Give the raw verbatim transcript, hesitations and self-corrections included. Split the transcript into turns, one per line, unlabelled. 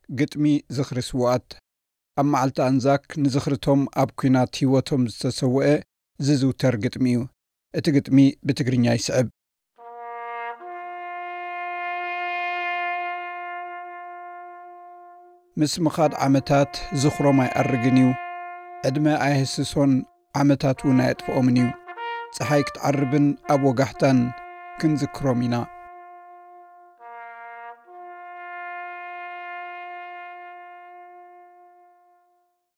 ግጥሚ ዝኽሪ ስውኣት ኣብ መዓልቲ ኣንዛክ ንዝኽርቶም ኣብ ኩናት ህይወቶም ዝተሰውአ ዝዝውተር ግጥሚ እዩ እቲ ግጥሚ ብትግርኛ ይስዕብ ምስ ምኻድ ዓመታት ዝኽሮም ኣይኣርግን እዩ ዕድመ ኣይህስሶን ዓመታት እውን ኣየጥፍኦምን እዩ ፀሓይ ክትዓርብን ኣብ ወጋሕታን ክንዝክሮም ኢና